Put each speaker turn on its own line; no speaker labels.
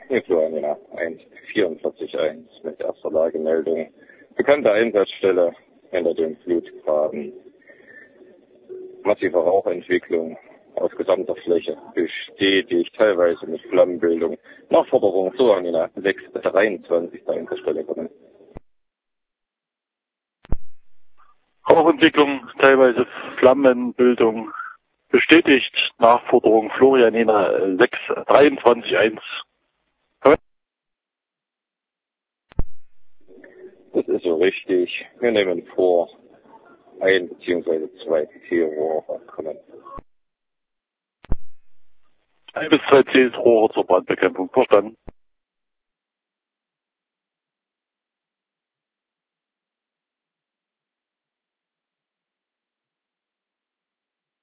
Hier Florianina 144.1 mit erster Lagemeldung. Bekannte Einsatzstelle hinter dem Flutgraben. Massive Rauchentwicklung auf gesamter Fläche bestätigt, teilweise mit Flammenbildung. Nachforderung Florianina 623 der Einsatzstelle kommen.
Rauchentwicklung, teilweise Flammenbildung bestätigt. Nachforderung Florianina 623.1.
Das ist so richtig. Wir nehmen vor, 1 bzw. 2 T-Rohre kommen.
1 bis 2 T-Rohre zur Brandbekämpfung. Verstanden.